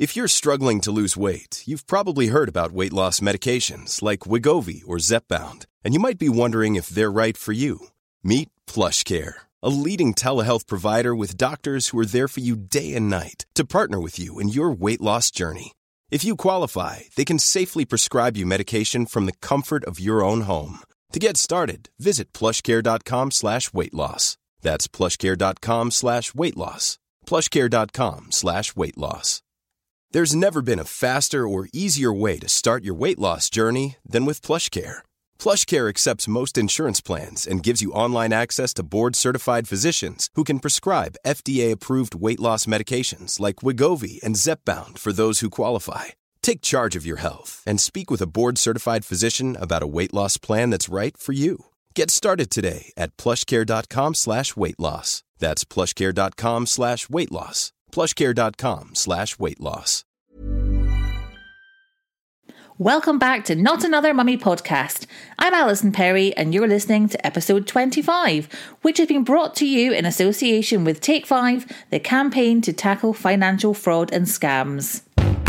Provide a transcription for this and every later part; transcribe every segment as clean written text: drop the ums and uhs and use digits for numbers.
If you're struggling to lose weight, you've probably heard about weight loss medications like Wegovy or Zepbound, and you might be wondering if they're right for you. Meet PlushCare, a leading telehealth provider with doctors who are there for you day and night to partner with you in your weight loss journey. If you qualify, they can safely prescribe you medication from the comfort of your own home. To get started, visit plushcare.com/weightloss. That's plushcare.com/weightloss. plushcare.com/weightloss. There's never been a faster or easier way to start your weight loss journey than with PlushCare. PlushCare accepts most insurance plans and gives you online access to board-certified physicians who can prescribe FDA-approved weight loss medications like Wegovy and Zepbound for those who qualify. Take charge of your health and speak with a board-certified physician about a weight loss plan that's right for you. Get started today at plushcare.com/weightloss. That's plushcare.com/weightloss. plushcare.com/weightloss. Welcome back to Not Another Mummy podcast. I'm Alison Perry and you're listening to episode 25, which has been brought to you in association with Take 5, the campaign to tackle financial fraud and scams.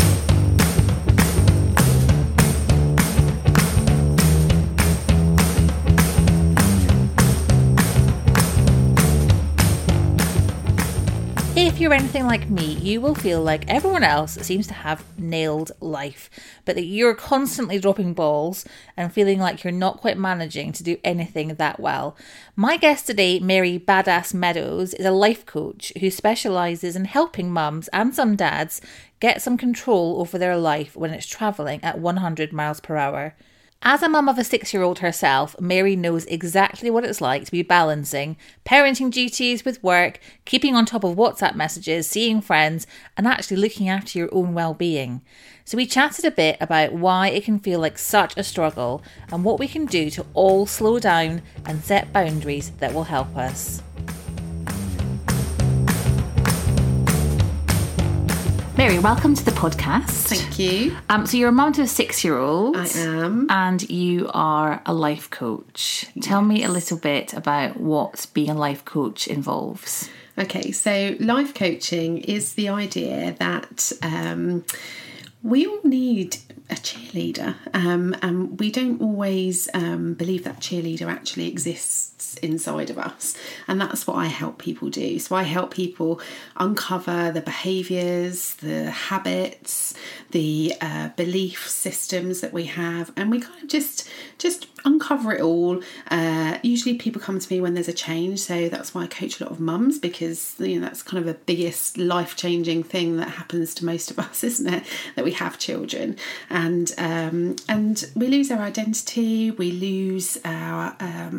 If you're anything like me, you will feel like everyone else seems to have nailed life, but that you're constantly dropping balls and feeling like you're not quite managing to do anything that well. My guest today, Mary Badass Meadows, is a life coach who specialises in helping mums and some dads get some control over their life when it's travelling at 100 miles per hour. As a mum of a 6-year-old herself, Mary knows exactly what it's like to be balancing parenting duties with work, keeping on top of WhatsApp messages, seeing friends, and actually looking after your own well-being. So we chatted a bit about why it can feel like such a struggle and what we can do to all slow down and set boundaries that will help us. Mary, welcome to the podcast. Thank you. So you're a mum to a 6-year-old. I am. And you are a life coach. Tell me a little bit about what being a life coach involves. Okay, so life coaching is the idea that we all need a cheerleader, and we don't always believe that cheerleader actually exists inside of us, and that's what I help people do. So I help people uncover the behaviours, the habits, the belief systems that we have, and we kind of just uncover it all. Usually people come to me when there's a change, so that's why I coach a lot of mums, because that's kind of the biggest life-changing thing that happens to most of us, isn't it? That we have children, and we lose our identity, we lose our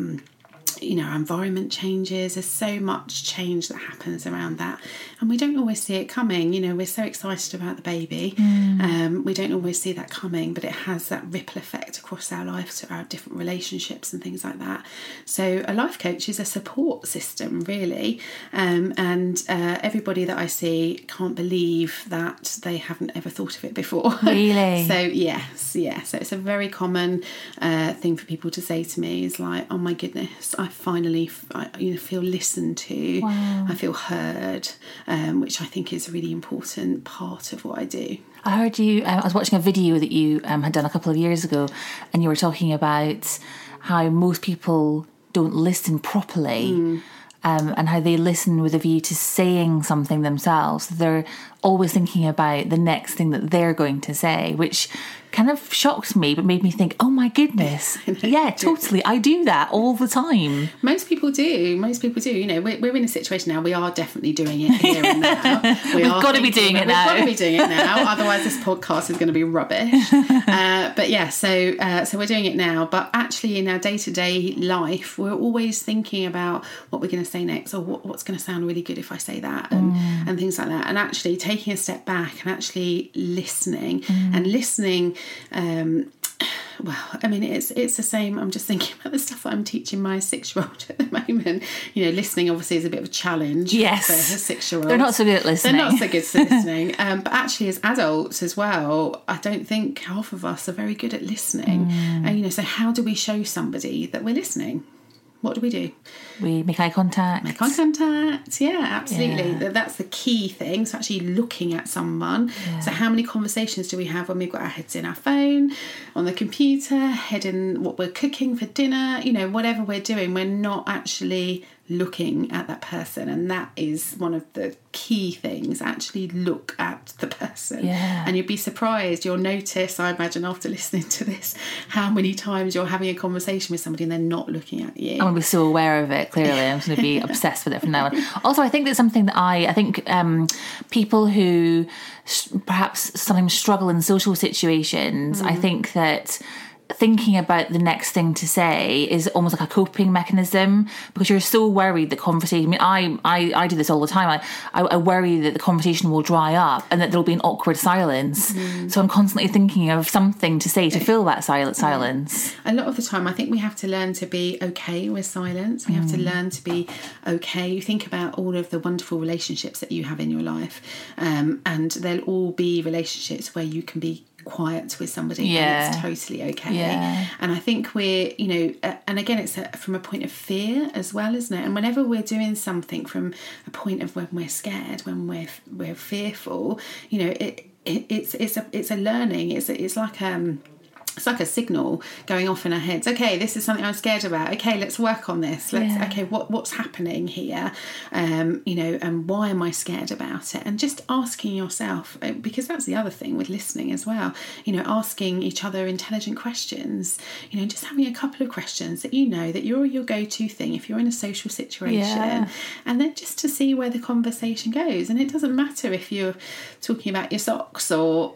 our environment changes. There's so much change that happens around that, and we don't always see it coming. We're so excited about the baby, we don't always see that coming, but it has that ripple effect across our life to our different relationships and things like that. So a life coach is a support system, really, and everybody that I see can't believe that they haven't ever thought of it before. Really? So yes. So it's a very common thing for people to say to me is like, oh my goodness, I finally feel listened to. Wow. I feel heard, which I think is a really important part of what I do. I heard you, I was watching a video that you had done a couple of years ago, and you were talking about how most people don't listen properly. And how they listen with a view to saying something themselves. They're always thinking about the next thing that they're going to say, which kind of shocked me, but made me think, oh my goodness. Yeah, totally. I do that all the time. Most people do. We're in a situation now, we are definitely doing it here and now. We've got to be doing it now. Otherwise this podcast is going to be rubbish. But yeah, so we're doing it now. But actually in our day-to-day life, we're always thinking about what we're going to say next, or what's going to sound really good if I say that, and things like that. And actually taking a step back and actually listening, and listening. It's the same. I'm just thinking about the stuff that I'm teaching my 6-year-old at the moment. Listening obviously is a bit of a challenge. Yes, for a 6-year-old. They're not so good at listening. But actually, as adults as well, I don't think half of us are very good at listening. So how do we show somebody that we're listening? what do? We make eye contact. Make eye contact, yeah, absolutely. Yeah. That's the key thing. So actually looking at someone. Yeah. So how many conversations do we have when we've got our heads in our phone, on the computer, head in what we're cooking for dinner, whatever we're doing, we're not actually looking at that person. And that is one of the key things. Actually look at the person. Yeah. And you'd be surprised. You'll notice, I imagine, after listening to this, how many times you're having a conversation with somebody and they're not looking at you. I'm going to be so aware of it, clearly. I'm going to be obsessed with it from now on. Also, I think that's something that I think people who perhaps sometimes struggle in social situations, I think that thinking about the next thing to say is almost like a coping mechanism, because you're so worried that conversation. I do this all the time. I worry that the conversation will dry up and that there'll be an awkward silence. So I'm constantly thinking of something to say to fill that silence. A lot of the time, I think we have to learn to be okay with silence. We have to learn to be okay. You think about all of the wonderful relationships that you have in your life, and they'll all be relationships where you can be quiet with somebody and it's totally okay. And I think we're and again it's from a point of fear as well, isn't it? And whenever we're doing something from a point of when we're scared, when we're fearful, it's a learning. It's like a signal going off in our heads. Okay, this is something I'm scared about. Okay, let's work on this. Okay, what's happening here? And why am I scared about it? And just asking yourself, because that's the other thing with listening as well. Asking each other intelligent questions. Just having a couple of questions that that you're your go-to thing if you're in a social situation, and then just to see where the conversation goes. And it doesn't matter if you're talking about your socks or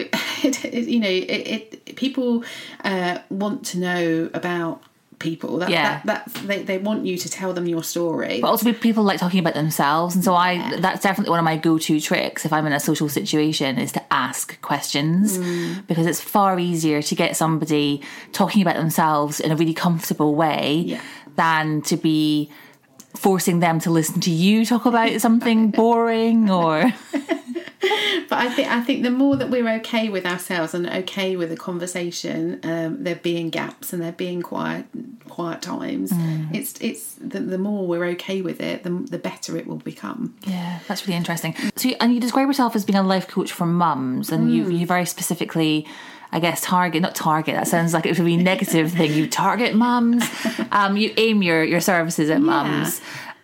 people want to know about people. They want you to tell them your story. But also people like talking about themselves, and so that's definitely one of my go-to tricks if I'm in a social situation, is to ask questions, because it's far easier to get somebody talking about themselves in a really comfortable way than to be forcing them to listen to you talk about something boring or... But I think the more that we're okay with ourselves and okay with the conversation, there being gaps and there being quiet times, it's the more we're okay with it, the better it will become. Yeah, that's really interesting. So, and you describe yourself as being a life coach for mums, and you very specifically, I guess, not target, that sounds like it would be a negative thing. You target mums, you aim your services at mums.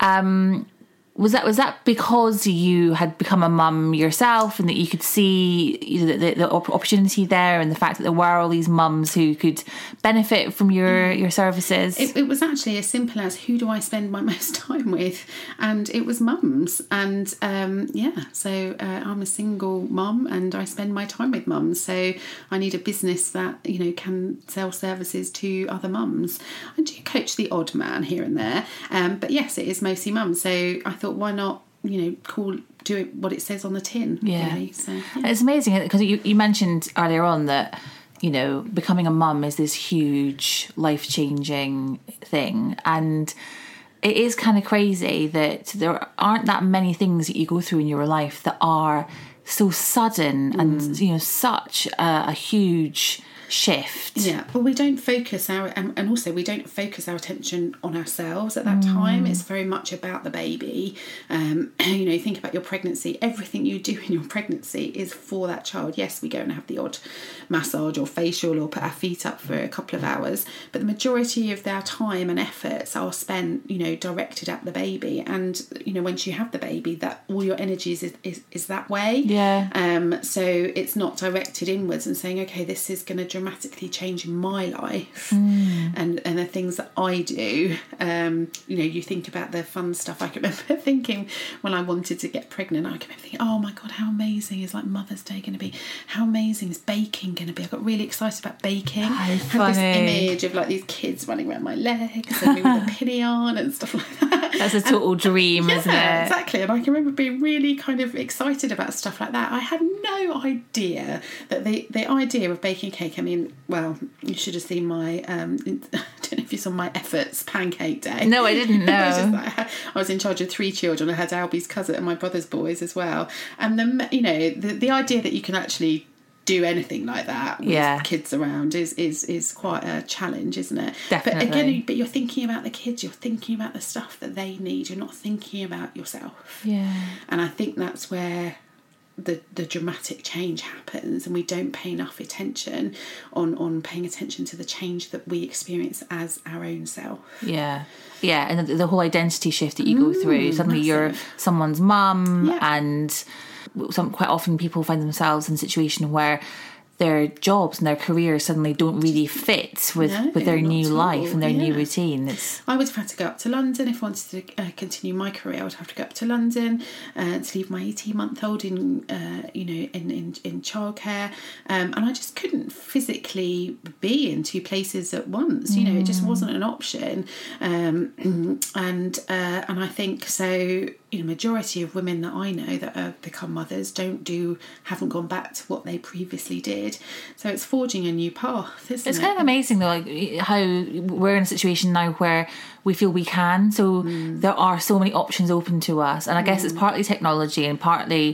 Was that because you had become a mum yourself and that you could see the opportunity there, and the fact that there were all these mums who could benefit from your services? It was actually as simple as, who do I spend my most time with? And it was mums. And so I'm a single mum and I spend my time with mums. So I need a business that can sell services to other mums. I do coach the odd man here and there, but yes, it is mostly mums. So I thought, why not, do it what it says on the tin? Really. So, It's amazing because you mentioned earlier on that, becoming a mum is this huge life-changing thing. And it is kind of crazy that there aren't that many things that you go through in your life that are so sudden and, such a huge shift. Yeah, but we don't focus our attention on ourselves at that time. It's very much about the baby. Think about your pregnancy. Everything you do in your pregnancy is for that child. Yes, we go and have the odd massage or facial or put our feet up for a couple of hours, but the majority of our time and efforts are spent, directed at the baby. And once you have the baby, that all your energies is that way. So it's not directed inwards and saying, okay, this is going to dramatically change my life and the things that I do. You think about the fun stuff. I can remember thinking when I wanted to get pregnant, I can remember thinking, oh my God, how amazing is Mother's Day going to be? How amazing is baking going to be? I got really excited about baking. I had this image of these kids running around my legs and me with a pinny on and stuff like that. That's a total dream, isn't it? Exactly. And I can remember being really kind of excited about stuff like that. I had no idea that the idea of baking cake, you should have seen my, I don't know if you saw my efforts pancake day. No, I didn't know. I was in charge of 3 children. I had Albie's cousin and my brother's boys as well. And the idea that you can actually do anything like that with kids around is quite a challenge, isn't it? Definitely. But again, you're thinking about the kids, you're thinking about the stuff that they need, you're not thinking about yourself. Yeah. And I think that's where the dramatic change happens, and we don't pay enough attention on paying attention to the change that we experience as our own self. Yeah, and the whole identity shift that you go through. Suddenly massive. You're someone's mum, and quite often people find themselves in a situation where their jobs and their careers suddenly don't really fit with their new life and their new routine. I would have had to go up to London if I wanted to continue my career. I would have to go up to London to leave my 18-month-old in childcare, and I just couldn't physically be in two places at once. You know, it just wasn't an option, and I think so. You know, majority of women that I know that have become mothers haven't gone back to what they previously did. So it's forging a new path, isn't it? It's kind of amazing though, like how we're in a situation now where we feel we can. So there are so many options open to us, and I guess it's partly technology and partly,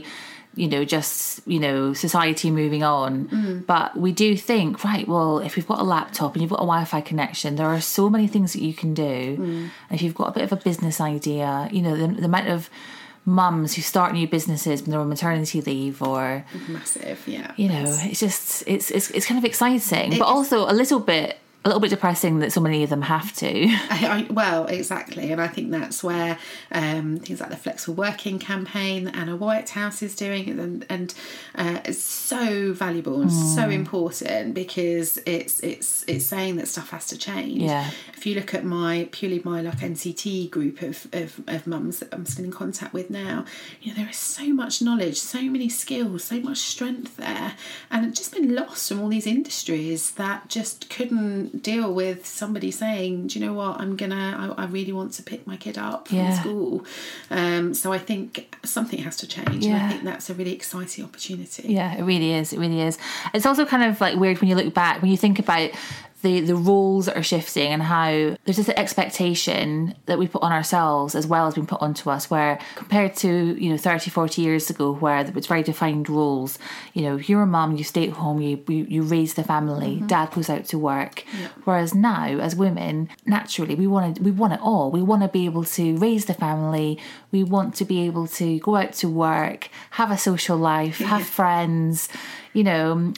just society moving on. But we do think, right, well, if you've got a laptop and you've got a Wi-Fi connection, there are so many things that you can do. And if you've got a bit of a business idea, the amount of mums who start new businesses when they're on maternity leave or massive, it's just it's kind of exciting, but also a little bit depressing that so many of them have to. Well, exactly, and I think that's where things like the flexible working campaign that Anna Whitehouse is doing, and it's so valuable and so important, because it's saying that stuff has to change. Yeah. If you look at my like NCT group of mums that I'm still in contact with now, there is so much knowledge, so many skills, so much strength there, and it's just been lost from all these industries that just couldn't deal with somebody saying, do you know what, I really want to pick my kid up from school. So I think something has to change, and I think that's a really exciting opportunity. Yeah, it really is. It's also kind of like weird when you look back, when you think about the roles that are shifting and how there's this expectation that we put on ourselves as well as being put onto us, where compared to 30, 40 years ago where there was very defined roles, you're a mum, you stay at home, you raise the family, dad goes out to work. Whereas now as women, naturally we want it all. We want to be able to raise the family, we want to be able to go out to work, have a social life, have friends, and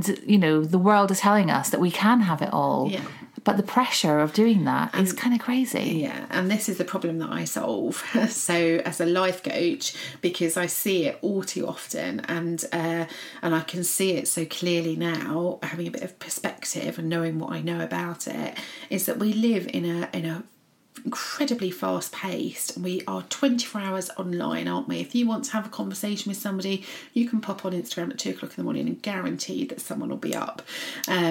the world is telling us that we can have it all. Yeah. But the pressure of doing that is kind of crazy. Yeah, and this is the problem that I solve. So as a life coach, because I see it all too often, and I can see it so clearly now, having a bit of perspective and knowing what I know about it, is that we live in a incredibly fast paced. We are 24 hours online, aren't we? If you want to have a conversation with somebody, you can pop on Instagram at 2:00 in the morning and guarantee that someone will be up. A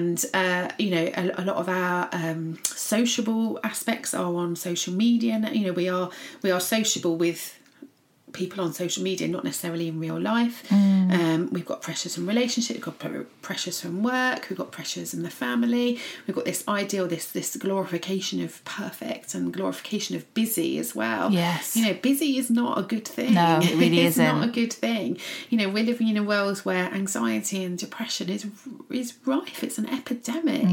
lot of our sociable aspects are on social media. We are sociable with people on social media, not necessarily in real life. We've got pressures from relationships, we've got pressures from work, we've got pressures in the family, we've got this ideal, this glorification of perfect and glorification of busy as well. Yes. Busy is not a good thing. No, it really it's isn't. not a good thing. We're living in a world where anxiety and depression is rife. It's an epidemic.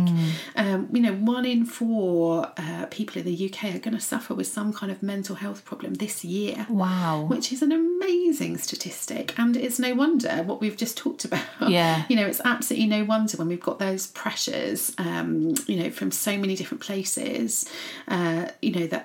1 in 4 people in the UK are going to suffer with some kind of mental health problem this year. Wow. Which is an amazing statistic, and it's no wonder what we've just talked about. Yeah. It's absolutely no wonder when we've got those pressures, from so many different places, that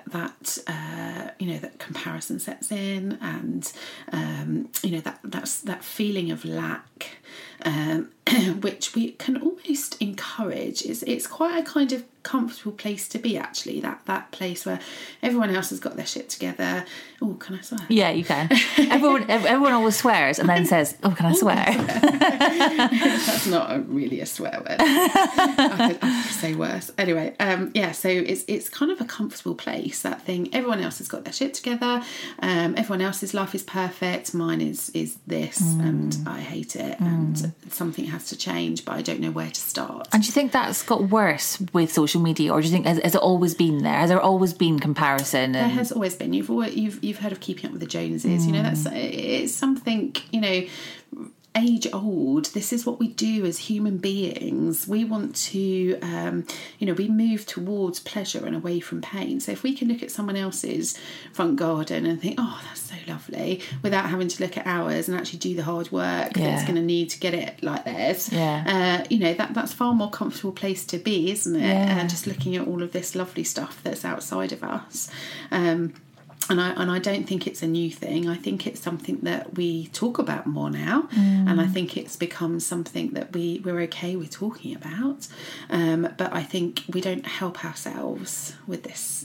comparison sets in, and that's that feeling of lack, which we can almost encourage. It's quite a kind of comfortable place to be, actually, that place where everyone else has got their shit together. Oh, can I swear? Yeah, you can. Everyone always swears and then says, oh, can I swear? That's not really a swear word. I could say worse. Anyway, so it's kind of a comfortable place, that thing. Everyone else has got their shit together. Everyone else's life is perfect. Mine is this, and I hate it, and something has to change, but I don't know where to start. And do you think that's got worse with social media, or do you think has it always been there? Has there always been comparison? There has always been. You've heard of Keeping Up with the Joneses. It's something. age old. This is what we do as human beings. We want to, we move towards pleasure and away from pain. So if we can look at someone else's front garden and think, oh, that's so lovely, without having to look at ours and actually do the hard work that's going to need to get it like theirs, that's far more comfortable place to be, isn't it? Just looking at all of this lovely stuff that's outside of us. And I don't think it's a new thing. I think it's something that we talk about more now, and I think it's become something that we're okay with talking about. But I think we don't help ourselves with this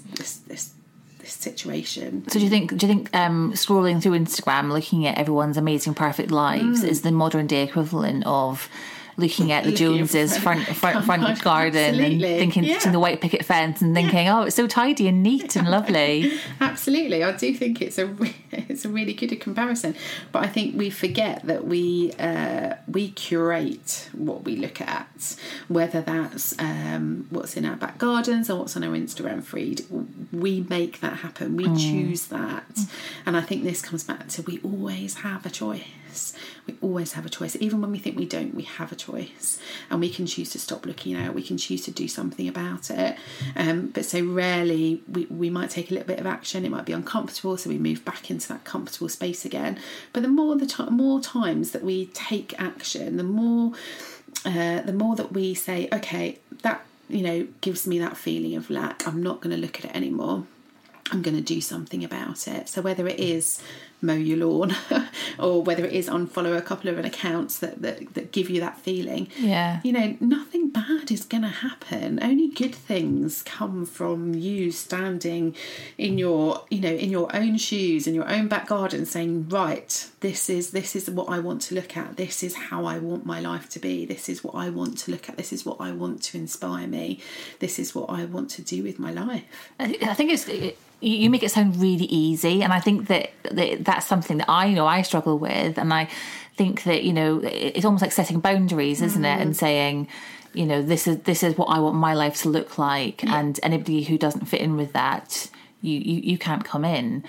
situation. So do you think scrolling through Instagram, looking at everyone's amazing, perfect lives, is the modern day equivalent of looking at the Joneses' front garden and thinking, seeing the white picket fence and thinking, oh, it's so tidy and neat and lovely. Absolutely, I do think it's a really good comparison. But I think we forget that we curate what we look at, whether that's what's in our back gardens or what's on our Instagram feed. We make that happen. We choose that, and I think this comes back to we always have a choice. We always have a choice. Even when we think we don't, we have a choice, and we can choose to stop looking at it. We can choose to do something about it. But so rarely we might take a little bit of action. It might be uncomfortable, so we move back into that comfortable space again. But the more times that we take action, the more that we say, okay, that gives me that feeling of lack. I'm not going to look at it anymore. I'm going to do something about it. So whether it is mow your lawn or whether it is unfollow a couple of accounts that give you that feeling, nothing bad is going to happen. Only good things come from you standing in your own shoes, in your own back garden, saying, right, this is what I want to look at. This is how I want my life to be. This is what I want to look at. This is what I want to inspire me. This is what I want to do with my life. I think you make it sound really easy, and I think that's something that I struggle with, and I think that it's almost like setting boundaries, isn't it, and saying, this is what I want my life to look like, and anybody who doesn't fit in with that, you can't come in.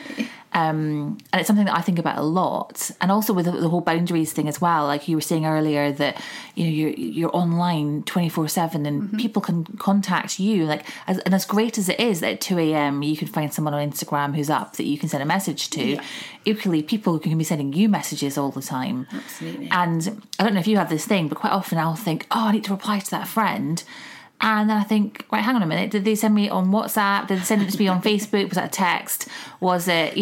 And it's something that I think about a lot, and also with the whole boundaries thing as well. Like you were saying earlier, that you're online 24/7, and people can contact you. Like, as great as it is that at 2 a.m. you can find someone on Instagram who's up that you can send a message to. Equally, people can be sending you messages all the time. Absolutely. And I don't know if you have this thing, but quite often I'll think, oh, I need to reply to that friend. And then I think, right, hang on a minute, did they send me on WhatsApp? Did they send it to me on Facebook? Was that a text? Was it,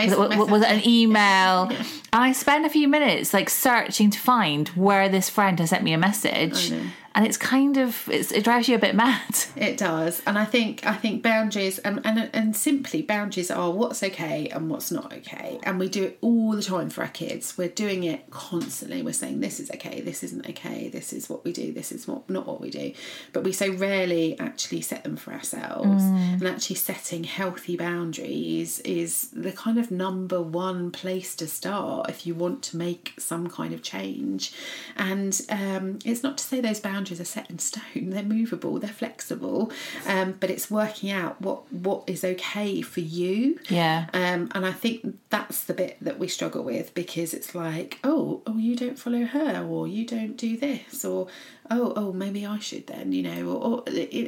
was it an email? And I spend a few minutes searching to find where this friend has sent me a message. And it's kind of, it drives you a bit mad. It does. And I think boundaries, and simply boundaries are what's okay and what's not okay. And we do it all the time for our kids. We're doing it constantly. We're saying this is okay, this isn't okay, this is what we do, this is not what we do. But we so rarely actually set them for ourselves. And actually setting healthy boundaries is the kind of number one place to start if you want to make some kind of change. And it's not to say those boundaries are set in stone. They're movable, they're flexible, but it's working out what is okay for you. And I think that's the bit that we struggle with, because it's like, oh you don't follow her, or you don't do this, or oh maybe I should then, or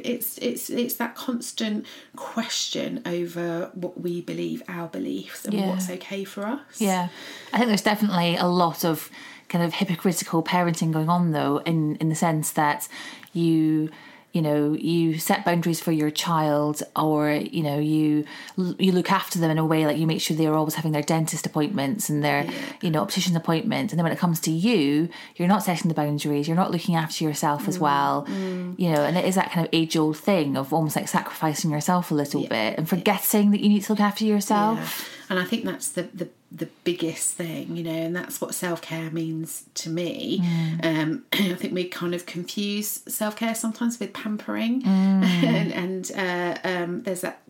it's that constant question over what we believe, our beliefs, and what's okay for us. I think there's definitely a lot of kind of hypocritical parenting going on, though, in the sense that you set boundaries for your child, or you look after them in a way, like you make sure they're always having their dentist appointments and their optician appointments, and then when it comes to you're not setting the boundaries, you're not looking after yourself as well. And it is that kind of age-old thing of almost like sacrificing yourself a little bit and forgetting that you need to look after yourself. And I think that's the biggest thing, and that's what self-care means to me. I think we kind of confuse self-care sometimes with pampering, and there's that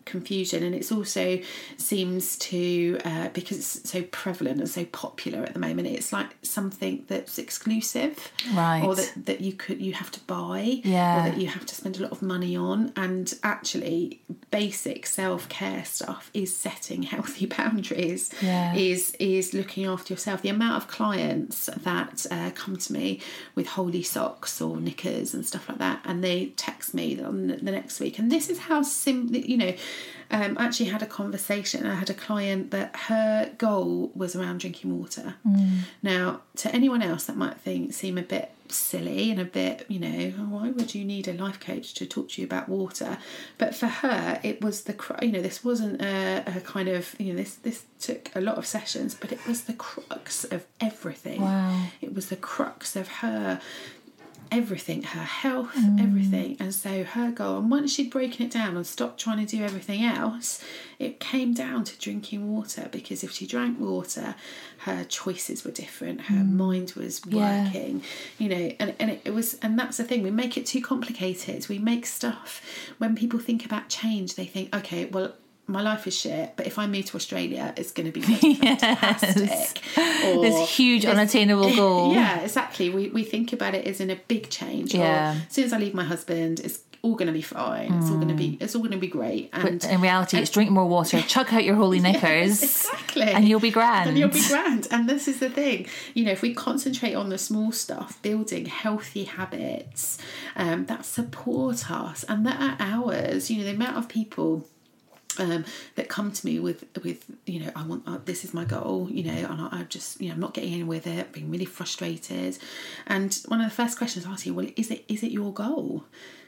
confusion, and it's also seems to because it's so prevalent and so popular at the moment, it's like something that's exclusive, right, or that you have to buy, yeah, or that you have to spend a lot of money on. And actually basic self-care stuff is setting healthy boundaries, yeah, is looking after yourself. The amount of clients that come to me with holy socks or knickers and stuff like that, and they text me on the next week, and this is how simple, you know. I actually had a conversation. I had a client that her goal was around drinking water. Now, to anyone else, that might seem a bit silly and a bit, you know, why would you need a life coach to talk to you about water? But for her, it was this wasn't a kind of, you know, this took a lot of sessions, but it was the crux of everything. Wow. It was the crux of her everything, her health, everything. And so her goal, and once she'd broken it down and stopped trying to do everything else, it came down to drinking water, because if she drank water, her choices were different, her mind was working, you know, and it was, and that's the thing, we make it too complicated. We make stuff, when people think about change, they think, okay, well, my life is shit, but if I move to Australia, it's going to be fantastic. Yes. This huge unattainable goal. Yeah, exactly. We think about it as in a big change. Yeah. Or, as soon as I leave my husband, it's all going to be fine. It's all going to be great. And but in reality, it's drink more water, chuck out your holy knickers, exactly, and you'll be grand. And this is the thing, you know, if we concentrate on the small stuff, building healthy habits that support us and that are ours. You know, the amount of people that come to me with you know, I want this is my goal, you know, and I just, you know, I'm not getting in with it, being really frustrated, and one of the first questions I ask you, well, is it your goal?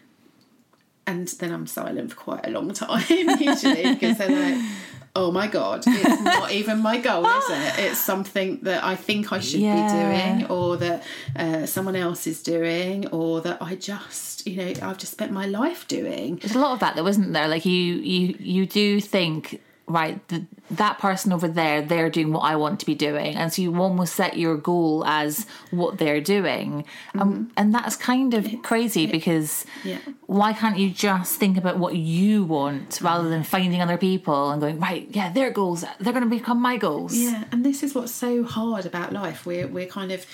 And then I'm silent for quite a long time usually, because they're like, oh my God, it's not even my goal, is it? It's something that I think I should be doing, or that someone else is doing, or that I just, you know, I've just spent my life doing. There's a lot of that though, isn't there? Like you do think, right, that person over there, they're doing what I want to be doing, and so you almost set your goal as what they're doing, and that's kind of crazy, because why can't you just think about what you want rather than finding other people and going, right, yeah, their goals, they're going to become my goals. Yeah, and this is what's so hard about life. We're kind of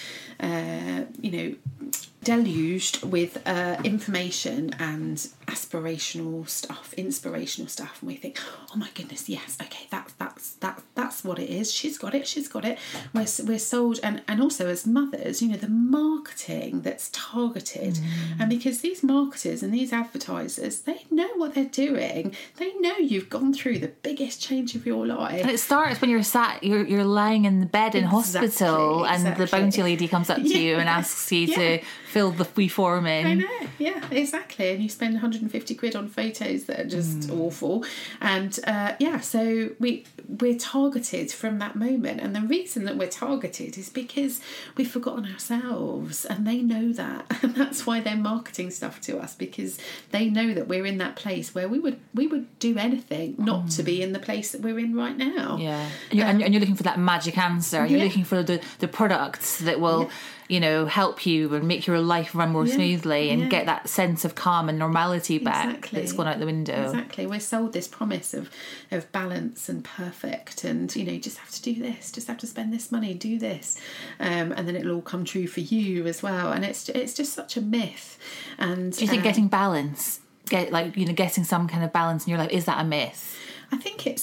you know, deluged with information and aspirational stuff, inspirational stuff, and we think, oh my goodness, yes, okay, that's what it is. She's got it. We're sold, and also as mothers, you know, the marketing that's targeted, and because these marketers and these advertisers, they know what they're doing. They know you've gone through the biggest change of your life, and it starts when you're lying in the bed in hospital, and the bounty lady comes up to you and asks you to fill the wee form in. I know, yeah, exactly. And you spend 150 quid on photos that are just awful. And so we're targeted from that moment. And the reason that we're targeted is because we've forgotten ourselves, and they know that. And that's why they're marketing stuff to us, because they know that we're in that place where we would do anything not to be in the place that we're in right now. Yeah. And you're looking for that magic answer. You're looking for the products that will you know, help you and make your life run more smoothly, and get that sense of calm and normality back that's gone out the window. Exactly. We're sold this promise of balance and perfect, and, you know, you just have to do this, just have to spend this money, do this, and then it'll all come true for you as well. And it's just such a myth. And do you think getting balance, getting some kind of balance in your life, is that a myth? I think it's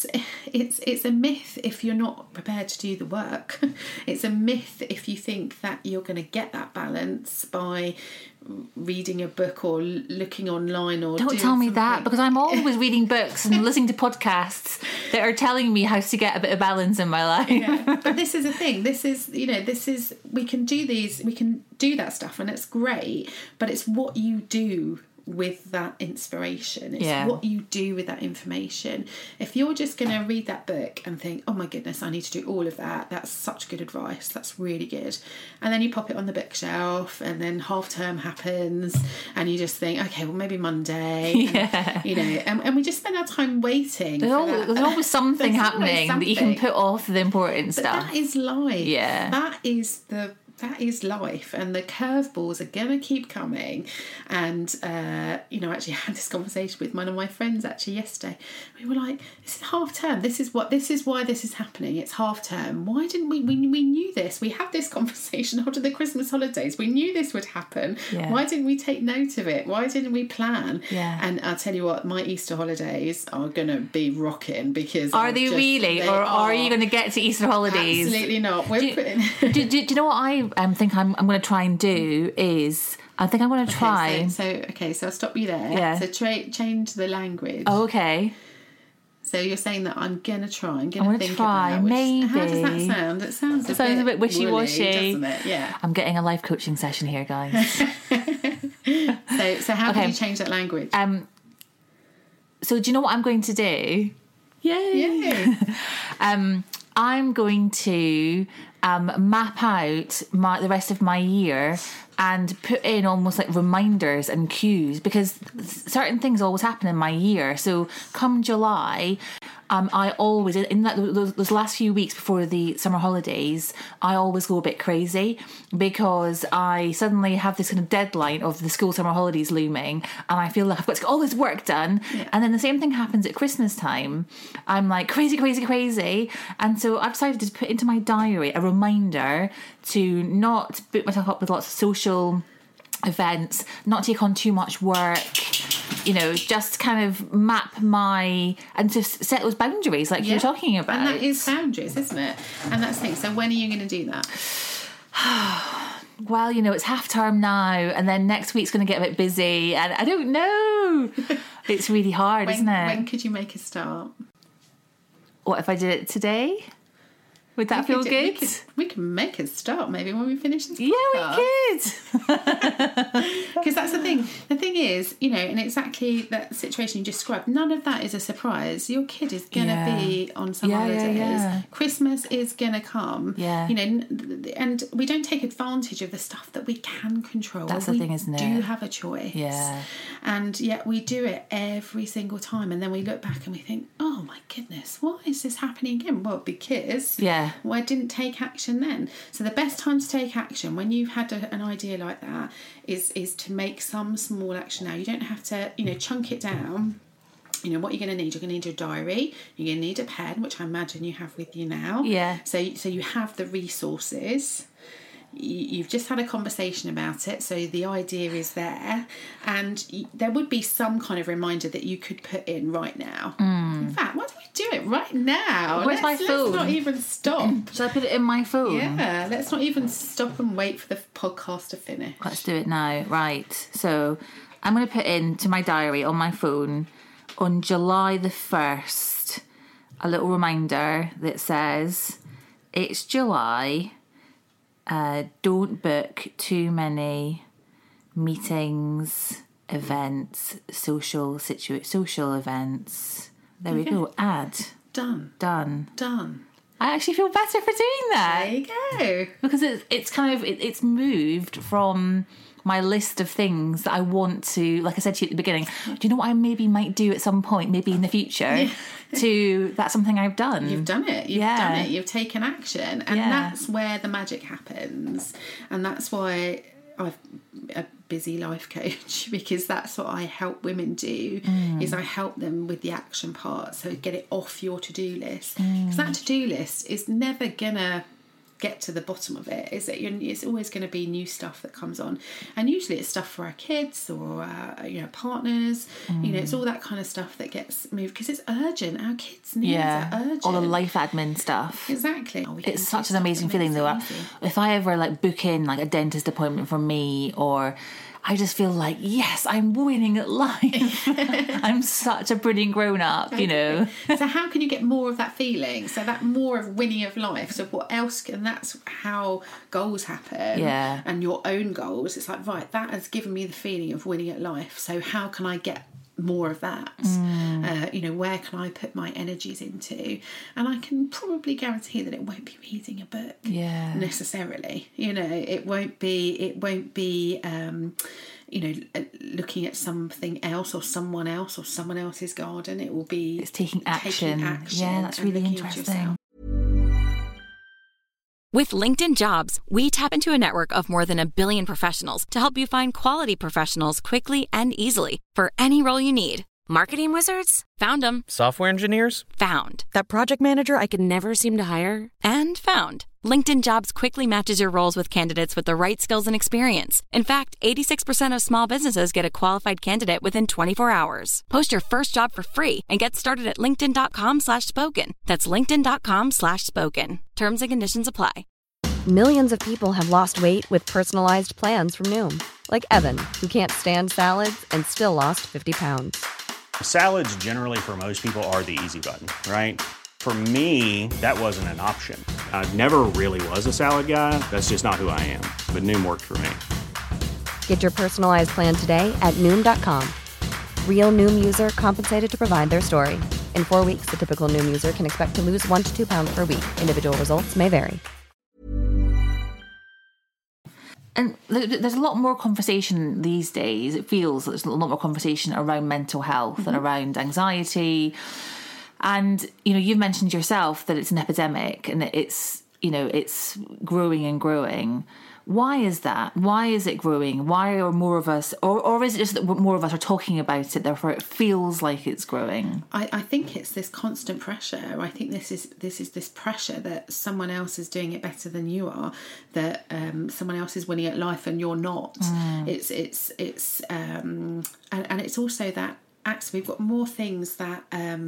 a myth if you're not prepared to do the work. It's a myth if you think that you're going to get that balance by reading a book or looking online or don't tell me that, because I'm always reading books and listening to podcasts that are telling me how to get a bit of balance in my life. Yeah. But this is a thing. We can do that stuff, and it's great, but it's what you do with that inspiration. It's what you do with that information. If you're just going to read that book and think, oh my goodness, I need to do all of that, that's such good advice, that's really good, and then you pop it on the bookshelf, and then half term happens, and you just think, okay, well, maybe Monday, and, you know, and we just spend our time waiting. There's always something happening that you can put off the important stuff. That is life. Yeah, that is the That is life, and the curveballs are going to keep coming. And, actually I had this conversation with one of my friends actually yesterday. We were like, this is half term. This is why this is happening. It's half term. Why didn't we knew this. We had this conversation after the Christmas holidays. We knew this would happen. Yeah. Why didn't we take note of it? Why didn't we plan? Yeah. And I'll tell you what, my Easter holidays are going to be rocking because... Are they really? Or are you going to get to Easter holidays? Absolutely not. Do you know what I think I'm going to try and do is... I think I'm going to try... So I'll stop you there. Yeah. So change the language. Oh, okay. So you're saying that I'm going to try. I'm going to think try, about maybe. How does that sound? It sounds a bit wishy-washy. Woolly, doesn't it? Yeah. I'm getting a life coaching session here, guys. So how can you change that language? So do you know what I'm going to do? Yay. I'm going to map out the rest of my year and put in almost like reminders and cues, because certain things always happen in my year. So come July, I always, in those last few weeks before the summer holidays, I always go a bit crazy because I suddenly have this kind of deadline of the school summer holidays looming, and I feel like I've got to get all this work done. Yeah. And then the same thing happens at Christmas time. I'm like crazy. And so I've decided to put into my diary a reminder to not book myself up with lots of social events, not take on too much work, just kind of map and to set those boundaries like you're talking about. And that is boundaries, isn't it? And that's the thing. So when are you going to do that? Well, it's half term now, and then next week's going to get a bit busy, and I don't know. It's really hard, isn't it? When could you make a start? What if I did it today? Would that feel good? We can make a start maybe when we finish this podcast. Yeah, we could. Because that's the thing. The thing is, in exactly that situation you described, none of that is a surprise. Your kid is going to be on some holidays. Yeah. Christmas is going to come. Yeah. And we don't take advantage of the stuff that we can control. That's the thing, isn't it? We do have a choice. Yeah. And yet we do it every single time. And then we look back and we think, oh my goodness, why is this happening again? Well, because... Yeah. Well, I didn't take action then. So the best time to take action when you've had an idea like that is to make some small action now. You don't have to, chunk it down. What you're going to need. You're going to need your diary. You're going to need a pen, which I imagine you have with you now. Yeah. So you have the resources. You've just had a conversation about it, so the idea is there, and there would be some kind of reminder that you could put in right now. In fact, why don't we do it right now? Where's my phone? Let's not even stop. Should I put it in my phone? Yeah, let's not even stop and wait for the podcast to finish. Let's do it now. Right, so I'm going to put into my diary on my phone on July the 1st a little reminder that says, it's July... don't book too many meetings, events, social events. There we go. Add. Done. I actually feel better for doing that. There you go. Because it's kind of it's moved from my list of things that I want to, like I said to you at the beginning, do you know what I maybe might do at some point, maybe in the future, to that's something I've done. You've done it. You've done it. You've taken action. And that's where the magic happens. And that's why I'm a busy life coach, because that's what I help women do, is I help them with the action part. So get it off your to-do list. Because that to-do list is never gonna get to the bottom of it, is it? It's always going to be new stuff that comes on, and usually it's stuff for our kids or our partners. It's all that kind of stuff that gets moved because it's urgent. Our kids' needs are urgent. All the life admin stuff. Exactly. It's such an amazing feeling though. If I ever book in like a dentist appointment for me, or I just feel like, yes, I'm winning at life. I'm such a brilliant grown-up, So how can you get more of that feeling? So that more of winning of life. So what else? And that's how goals happen. Yeah. And your own goals. It's like, right, that has given me the feeling of winning at life. So how can I get more of that? Where can I put my energies into? And I can probably guarantee that it won't be reading a book necessarily. It won't be looking at something else or someone else's garden. It will be taking action. Yeah, that's really interesting. With LinkedIn Jobs, we tap into a network of more than 1 billion professionals to help you find quality professionals quickly and easily for any role you need. Marketing wizards? Found them. Software engineers? Found. That project manager I could never seem to hire? And found. LinkedIn Jobs quickly matches your roles with candidates with the right skills and experience. In fact, 86% of small businesses get a qualified candidate within 24 hours. Post your first job for free and get started at linkedin.com/spoken. That's linkedin.com/spoken. Terms and conditions apply. Millions of people have lost weight with personalized plans from Noom. Like Evan, who can't stand salads and still lost 50 pounds. Salads generally for most people are the easy button, right? For me, that wasn't an option. I never really was a salad guy. That's just not who I am. But Noom worked for me. Get your personalized plan today at Noom.com. Real Noom user compensated to provide their story. In 4 weeks, the typical Noom user can expect to lose 1 to 2 pounds per week. Individual results may vary. And there's a lot more conversation these days. It feels there's a lot more conversation around mental health and around anxiety. And, you've mentioned yourself that it's an epidemic and it's growing and growing. Why is that? Why is it growing? Why are more of us, or is it just that more of us are talking about it, therefore it feels like it's growing? I think it's this constant pressure. I think this is this pressure that someone else is doing it better than you are, that someone else is winning at life and you're not. It's and it's also that actually we've got more things that.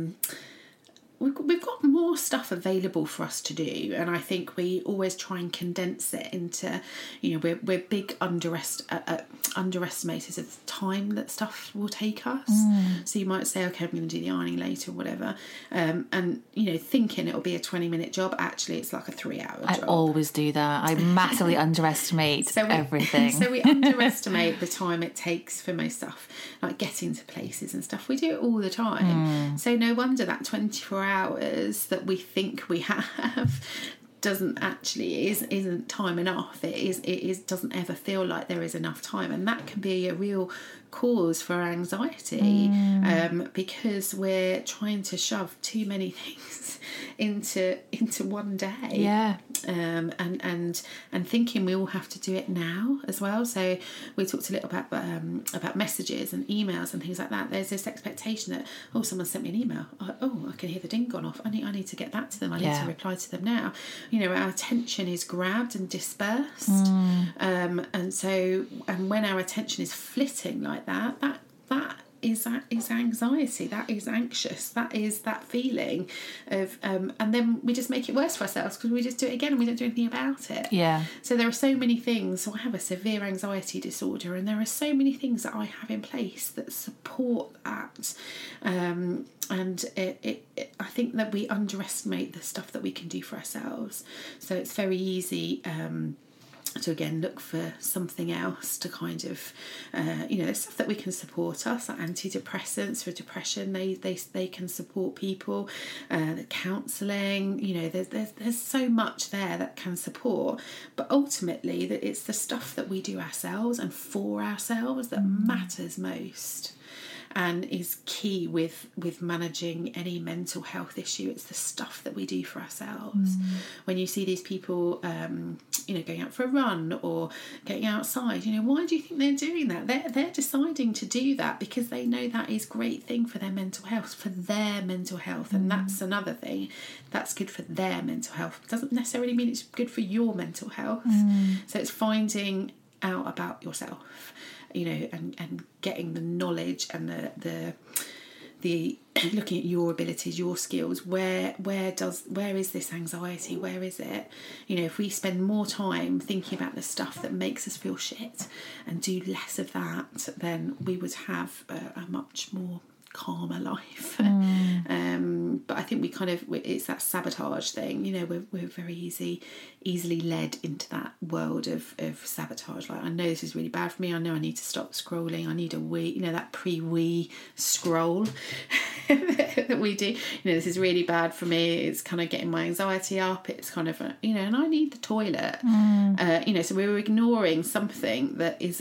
We've got more stuff available for us to do, and I think we always try and condense it into, we're big underestimators of the time that stuff will take us. So you might say, okay, I'm going to do the ironing later or whatever, and thinking it'll be a 20-minute job, actually it's like a 3-hour job. I always do that. I massively underestimate everything. So we underestimate the time it takes for most stuff, like getting to places and stuff. We do it all the time. So no wonder that 24 hours that we think we have isn't time enough. It doesn't ever feel like there is enough time, and that can be a real cause for anxiety because we're trying to shove too many things into one day, and thinking we all have to do it now as well. So we talked a little about messages and emails and things like that. There's this expectation that someone sent me an email, I can hear the ding gone off, I need to get back to them, I need to reply to them now. Our attention is grabbed and dispersed, and when our attention is flitting like that is anxiety, that is anxious, that is that feeling of and then we just make it worse for ourselves because we just do it again and we don't do anything about it. So there are so many things. So I have a severe anxiety disorder, and there are so many things that I have in place that support that, and I think that we underestimate the stuff that we can do for ourselves. So it's very easy to again look for something else to kind of there's stuff that we can support us, like antidepressants for depression. They can support people, the counselling, there's so much there that can support, but ultimately that it's the stuff that we do ourselves and for ourselves that matters most and is key with managing any mental health issue. It's the stuff that we do for ourselves. When you see these people going out for a run or getting outside, why do you think they're doing that? They're deciding to do that because they know that is a great thing for their mental health, and that's another thing. That's good for their mental health. It doesn't necessarily mean it's good for your mental health. So it's finding out about yourself, and getting the knowledge and the looking at your abilities, your skills. Where is this anxiety? Where is it? If we spend more time thinking about the stuff that makes us feel shit and do less of that, then we would have a much more calmer life. But I think it's that sabotage thing. We're very easily led into that world of sabotage. Like, I know this is really bad for me. I know I need to stop scrolling. I need a wee, that pre-wee scroll that we do. This is really bad for me. It's kind of getting my anxiety up. It's kind of and I need the toilet. So we're ignoring something that is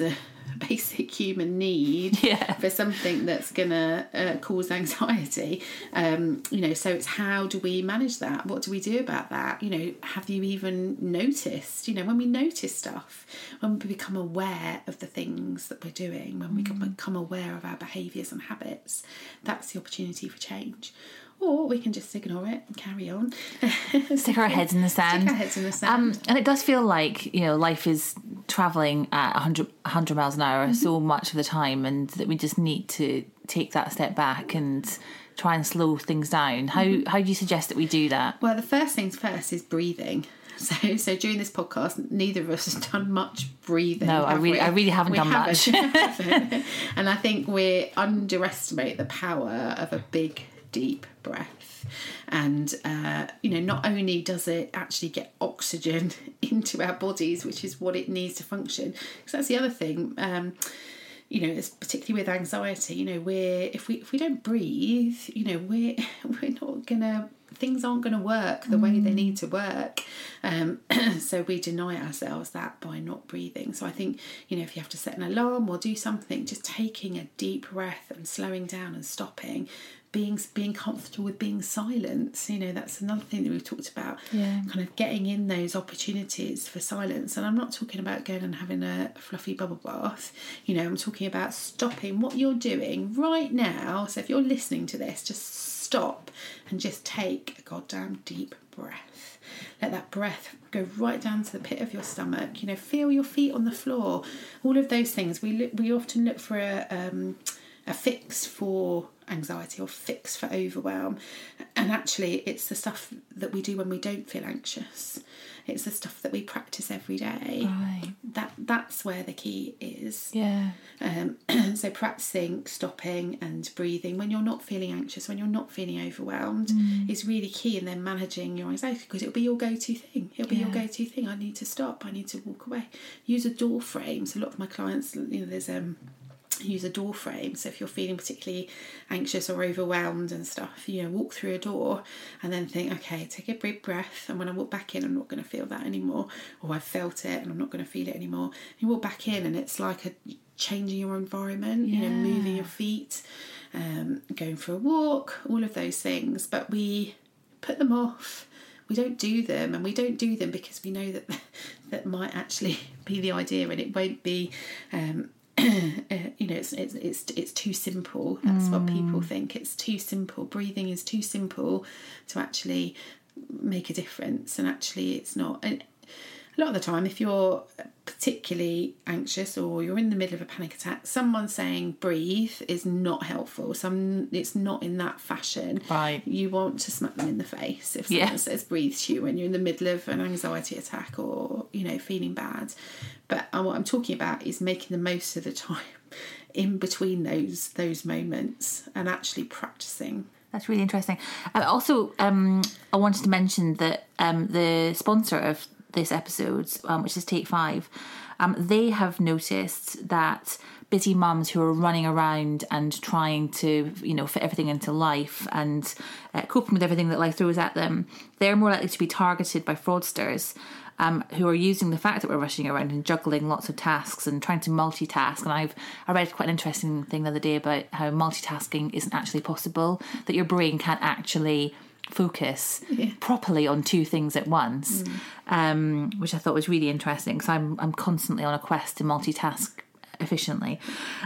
basic human need for something that's going to cause anxiety. So it's how do we manage that? What do we do about that? Have you even noticed, when we notice stuff, when we become aware of the things that we're doing, when we become aware of our behaviours and habits, that's the opportunity for change. Or we can just ignore it and carry on. Stick our heads in the sand. And it does feel like, life is travelling at 100 miles an hour so much of the time, and that we just need to take that step back and try and slow things down. How do you suggest that we do that? Well, the first things first is breathing. So during this podcast, neither of us has done much breathing. No, I really haven't done much. And I think we underestimate the power of a big, deep breath. And not only does it actually get oxygen into our bodies, which is what it needs to function, because that's the other thing, it's particularly with anxiety, if we don't breathe, we're not gonna, things aren't going to work the way they need to work. So we deny ourselves that by not breathing. So I think, if you have to set an alarm or do something, just taking a deep breath and slowing down and stopping, being comfortable with being silent, that's another thing that we've talked about, kind of getting in those opportunities for silence. And I'm not talking about going and having a fluffy bubble bath, I'm talking about stopping what you're doing right now. So if you're listening to this, just stop and just take a goddamn deep breath. Let that breath go right down to the pit of your stomach. Feel your feet on the floor. All of those things. We often look for a fix for anxiety or fix for overwhelm, and actually it's the stuff that we do when we don't feel anxious. It's the stuff that we practice every day. Right. That's where the key is. So practicing stopping and breathing when you're not feeling anxious, when you're not feeling overwhelmed, is really key. And then managing your anxiety, because it'll be your go-to thing. Your go-to thing. I need to stop, I need to walk away. Use a door frame. So a lot of my clients, there's use a door frame. So if you're feeling particularly anxious or overwhelmed and stuff, walk through a door and then think, okay, take a big breath, and when I walk back in, I'm not going to feel that anymore, or I've felt it and I'm not going to feel it anymore. You walk back in and it's like changing your environment, moving your feet, going for a walk, all of those things. But we put them off. We don't do them, and we don't do them because we know that might actually be the idea, and it won't be it's too simple. That's what people think. It's too simple. Breathing is too simple to actually make a difference, and actually it's not. And a lot of the time, if you're particularly anxious or you're in the middle of a panic attack, someone saying breathe is not helpful. It's not in that fashion. Right. You want to smack them in the face if someone says breathe to you when you're in the middle of an anxiety attack or feeling bad. But what I'm talking about is making the most of the time in between those moments and actually practicing. That's really interesting. Also, I wanted to mention that the sponsor of this episode, which is Take 5, they have noticed that busy mums who are running around and trying to fit everything into life and coping with everything that life throws at them, they're more likely to be targeted by fraudsters who are using the fact that we're rushing around and juggling lots of tasks and trying to multitask. And I read quite an interesting thing the other day about how multitasking isn't actually possible, that your brain can't actually focus properly on two things at once, which I thought was really interesting, because I'm constantly on a quest to multitask efficiently.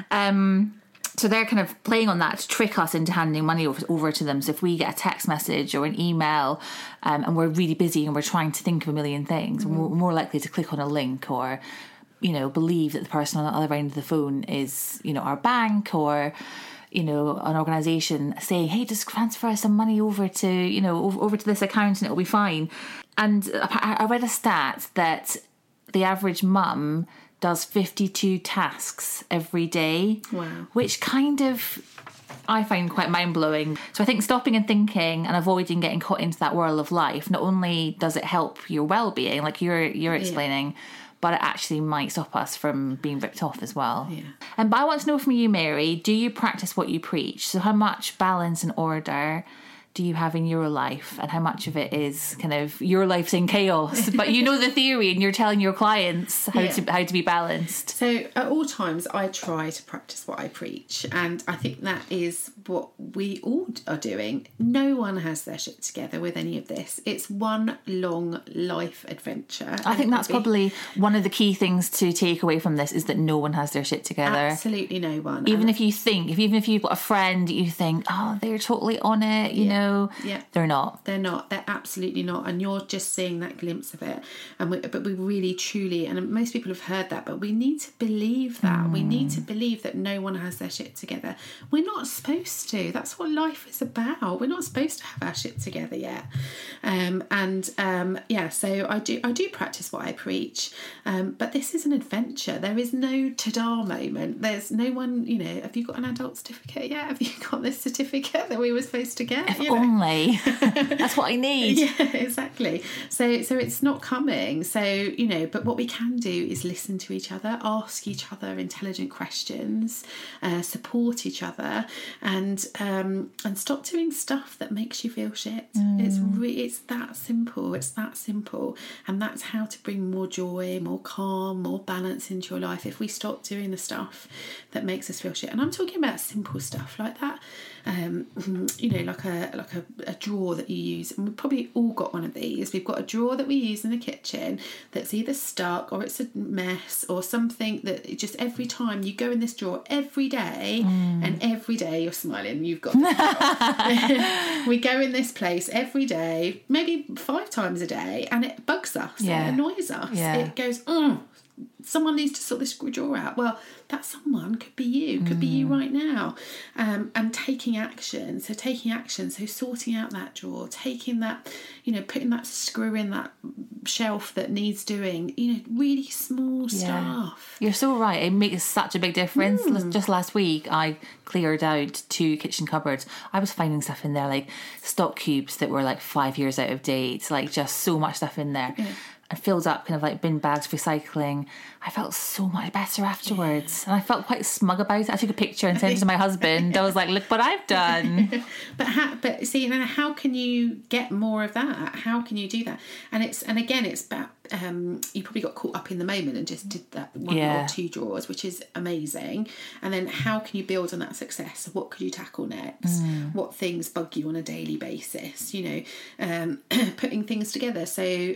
So they're kind of playing on that to trick us into handing money over to them. So if we get a text message or an email and we're really busy and we're trying to think of a million things, we're more likely to click on a link or believe that the person on the other end of the phone is our bank or an organisation saying, hey, just transfer some money over to over to this account and it'll be fine. And I read a stat that the average mum does 52 tasks every day. Wow. Which kind of I find quite mind-blowing. So I think stopping and thinking and avoiding getting caught into that whirl of life, not only does it help your well-being, like you're explaining, but it actually might stop us from being ripped off as well. Yeah. But I want to know from you, Mary, do you practice what you preach? So how much balance and order do you have in your life, and how much of it is kind of your life's in chaos, but you know the theory and you're telling your clients how to be balanced? So at all times I try to practice what I preach, and I think that is what we all are doing. No one has their shit together with any of this. It's one long life adventure. I think that's probably one of the key things to take away from this, is that no one has their shit together. Absolutely no one. Even if you've got a friend, you think, oh, they're totally on it, you know. They're not. They're not. They're absolutely not. And you're just seeing that glimpse of it. But we really, truly, and most people have heard that, but we need to believe that. We need to believe that no one has their shit together. We're not supposed to. That's what life is about. We're not supposed to have our shit together yet. So I do practice what I preach. But this is an adventure. There is no ta-da moment. There's no one, have you got an adult certificate yet? Have you got this certificate that we were supposed to get? Only. That's what I need. Yeah, exactly. So it's not coming. So, but what we can do is listen to each other, ask each other intelligent questions, support each other, and stop doing stuff that makes you feel shit. It's that simple. It's that simple. And that's how to bring more joy, more calm, more balance into your life, if we stop doing the stuff that makes us feel shit. And I'm talking about simple stuff like that. Like a drawer that you use, and we've probably all got one of these. We've got a drawer that we use in the kitchen that's either stuck or it's a mess or something that just every time you go in this drawer every day, and every day you're smiling, you've got this we go in this place every day, maybe 5 times a day, and it bugs us, it annoys us, it goes, someone needs to sort this drawer out. Well, that someone could be you, could be you right now. And taking action. So sorting out that drawer, taking that, putting that screw in that shelf that needs doing, really small stuff. You're so right. It makes such a big difference. Just last week, I cleared out 2 kitchen cupboards. I was finding stuff in there, like stock cubes that were like 5 years out of date, like just so much stuff in there. Yeah. And filled up kind of like bin bags, recycling. I felt so much better afterwards. And I felt quite smug about it. I took a picture and sent it to my husband. I was like, look what I've done. But see, how can you get more of that? How can you do that? And again, it's about, you probably got caught up in the moment and just did that 1 or 2 drawers, which is amazing. And then how can you build on that success? What could you tackle next? What things bug you on a daily basis? Putting things together. So,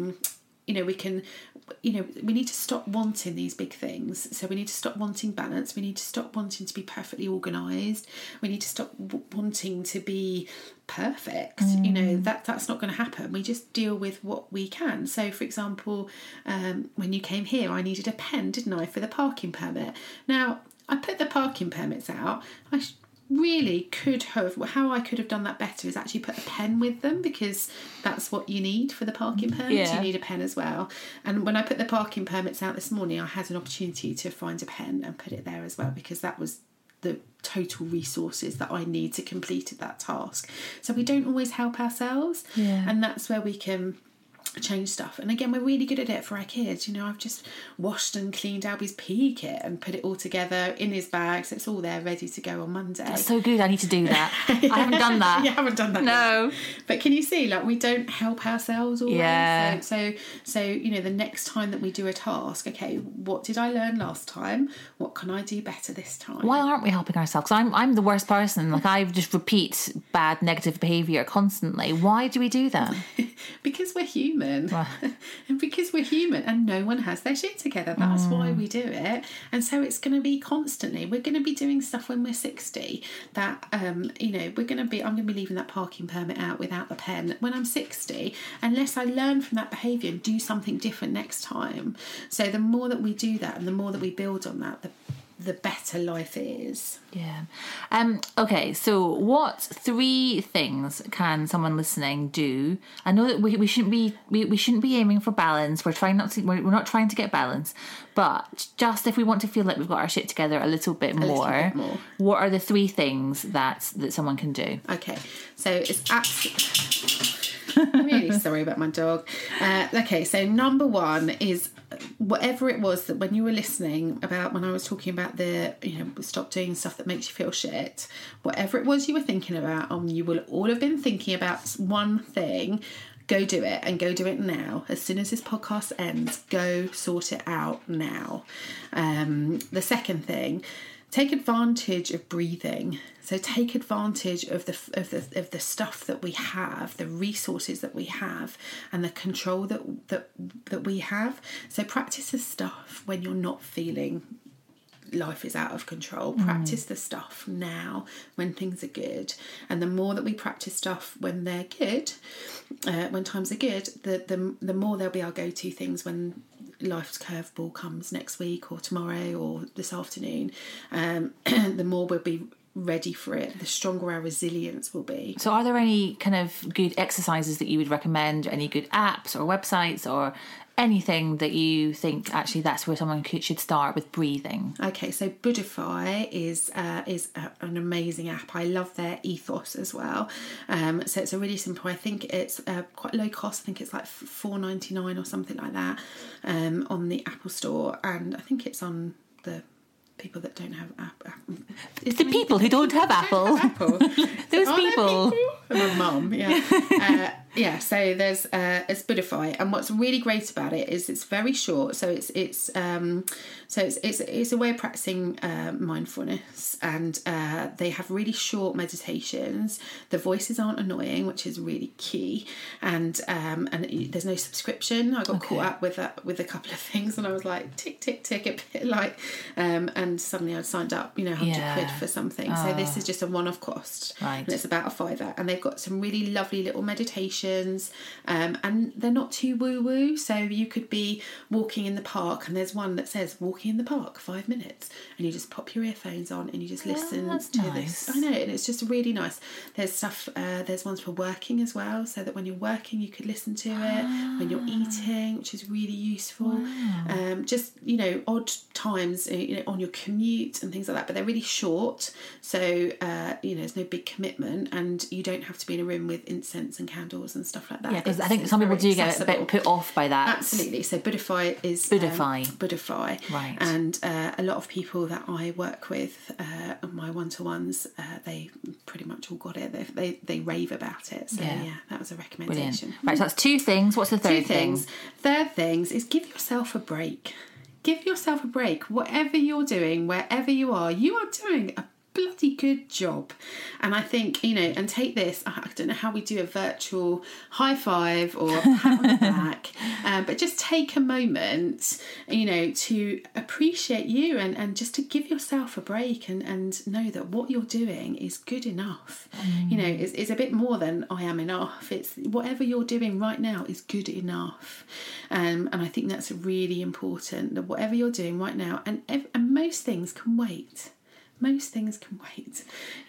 we need to stop wanting these big things. So we need to stop wanting balance. We need to stop wanting to be perfectly organised. We need to stop wanting to be perfect. That's not going to happen. We just deal with what we can. So, for example, when you came here, I needed a pen, didn't I, for the parking permit? Now, I put the parking permits out. Really how I could have done that better is actually put a pen with them, because that's what you need for the parking permits. You need a pen as well. And when I put the parking permits out this morning, I had an opportunity to find a pen and put it there as well, because that was the total resources that I need to complete that task. So we don't always help ourselves, and that's where we can change stuff. And again, we're really good at it for our kids. I've just washed and cleaned Albie's PE kit and put it all together in his bag, so it's all there ready to go on Monday. That's so good. I need to do that. I haven't done that. You haven't done that no yet. But can you see, we don't help ourselves always. So the next time that we do a task, okay, what did I learn last time? What can I do better this time? Why aren't we helping ourselves? Because I'm the worst person. I just repeat bad negative behaviour constantly. Why do we do that? Because we're human. And because we're human, and no one has their shit together. That's why we do it. And so it's going to be constantly. We're going to be doing stuff when we're 60 that I'm going to be leaving that parking permit out without the pen when I'm 60, unless I learn from that behaviour and do something different next time. So the more that we do that, and the more that we build on that, the better life is. Yeah. Okay, so what 3 things can someone listening do? I know that we shouldn't be aiming for balance. We're not trying to get balance, but just if we want to feel like we've got our shit together a little bit more, what are the 3 things that someone can do? Okay, so it's absolutely Really sorry about my dog. Okay, so number one is whatever it was that when you were listening about when I was talking about the, stop doing stuff that makes you feel shit, whatever it was you were thinking about, you will all have been thinking about one thing. Go do it, and go do it now. As soon as this podcast ends, go sort it out now. The second thing, take advantage of breathing. So take advantage of the stuff that we have, the resources that we have, and the control that we have. So practice the stuff when you're not feeling life is out of control. Practice the stuff now when things are good, and the more that we practice stuff when they're good, when times are good, the more they'll be our go-to things when life's curveball comes next week or tomorrow or this afternoon. The more we'll be ready for it, the stronger our resilience will be. So are there any kind of good exercises that you would recommend, any good apps or websites or anything that you think actually that's where someone should start with breathing? Okay, so Buddhify is an amazing app. I love their ethos as well. So it's a really simple, I think it's quite low cost. I think it's like $4.99 or something like that on the Apple Store, and I think it's on the people that don't have Apple. The people who don't have Apple. Those people. My mum, yeah. So there's it's Buddhify, and what's really great about it is it's very short. So it's a way of practicing mindfulness, and they have really short meditations. The voices aren't annoying, which is really key, and there's no subscription. I got caught up with a couple of things, and I was like tick tick tick, a bit like, and suddenly I'd signed up, £100 for something. So this is just a one-off cost, right? And it's about $5, and they've got some really lovely little meditations, and they're not too woo-woo. So you could be walking in the park, and there's one that says walking in the park 5 minutes, and you just pop your earphones on and you just listen to nice. this. I know, and it's just really nice. There's stuff, there's ones for working as well, so that when you're working you could listen to it when you're eating, which is really useful. Just odd times on your commute and things like that, but they're really short, so there's no big commitment, and you don't have to be in a room with incense and candles and stuff like that. Yeah, because I think some people do get a bit put off by that. Absolutely. So Buddhify is Buddhify, right? And a lot of people that I work with, my one-to-ones, they pretty much all got it. They rave about it. So yeah, that was a recommendation. Brilliant. Right, so that's two things. What's the third thing? Third things is give yourself a break. Give yourself a break. Whatever you're doing, wherever you are doing a bloody good job. And I think, and take this, I don't know how we do a virtual high five or a pat on the back, but just take a moment, to appreciate you and just to give yourself a break and know that what you're doing is good enough. It's a bit more than I am enough. It's whatever you're doing right now is good enough. And I think that's really important, that whatever you're doing right now, and most things can wait. Most things can wait.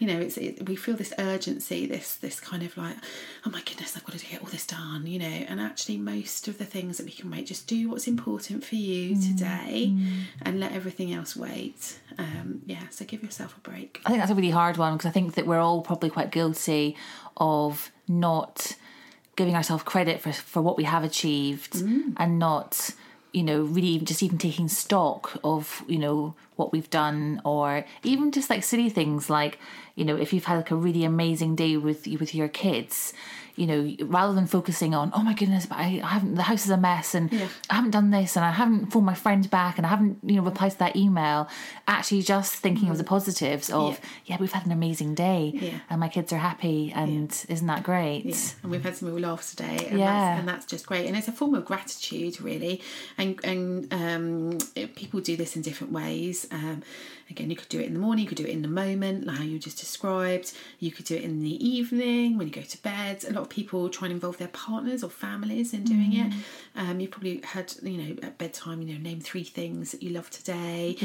We feel this urgency, this kind of like, oh my goodness, I've got to get all this done, and actually most of the things that we can wait, just do what's important for you today and let everything else wait. So give yourself a break. I think that's a really hard one, because I think that we're all probably quite guilty of not giving ourselves credit for what we have achieved and not really even taking stock of, what we've done, or even just like silly things like, if you've had like a really amazing day with your kids, rather than focusing on, oh my goodness, but I haven't, the house is a mess, and I haven't done this, and I haven't phoned my friend back, and I haven't, replied to that email, actually just thinking of the positives of, we've had an amazing day, and my kids are happy, and isn't that great? Yeah. And we've had some real laughs today, and that's just great. And it's a form of gratitude, really. And people do this in different ways. Again, you could do it in the morning, you could do it in the moment, like how you just described. You could do it in the evening when you go to bed. A lot of people try and involve their partners or families in doing it. You've probably heard, at bedtime, name 3 things that you love today.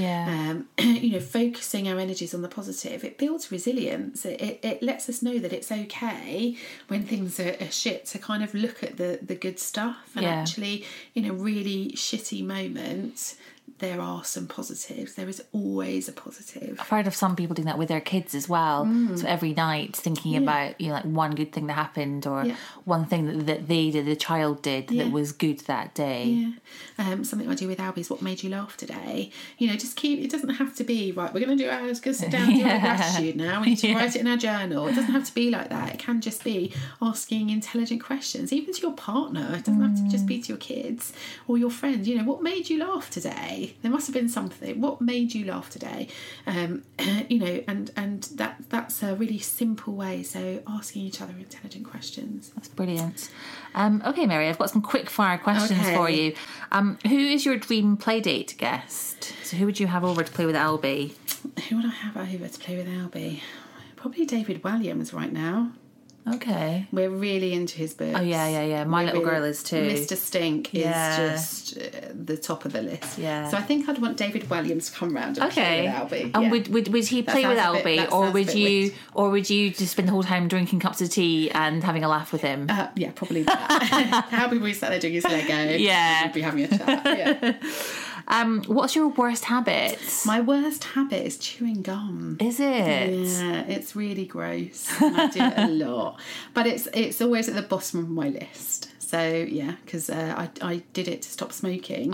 Focusing our energies on the positive, it builds resilience. It lets us know that it's okay when things are shit to kind of look at the good stuff, and actually in a really shitty moment there are some positives. There is always a positive. I've heard of some people doing that with their kids as well. So every night thinking about, like one good thing that happened or one thing that they did, the child did that was good that day. Yeah. Something I do with Albie is what made you laugh today. Just keep, it doesn't have to be, right, we're going to do our, let's go sit down and do our gratitude now. We need to write it in our journal. It doesn't have to be like that. It can just be asking intelligent questions, even to your partner. It doesn't have to just be to your kids or your friends. What made you laugh today? There must have been something. What made you laugh today? And that's a really simple way. So asking each other intelligent questions. That's brilliant. Okay, Mary, I've got some quick fire questions for you. Who is your dream playdate guest? So who would you have over to play with Albie? Who would I have over to play with Albie? Probably David Walliams right now. Okay. We're really into his books. Oh, yeah. My little girl is too. Mr. Stink is just the top of the list. Yeah. So I think I'd want David Williams to come round and play with Albie. And would he play with Albie, or would you just spend the whole time drinking cups of tea and having a laugh with him? Yeah, probably that. Albie would be sat there doing his Lego. Yeah. We'd be having a chat. Yeah. What's your worst habit? My worst habit is chewing gum. Is it? Yeah, it's really gross. And I do it a lot. But it's always at the bottom of my list. So, yeah, because I did it to stop smoking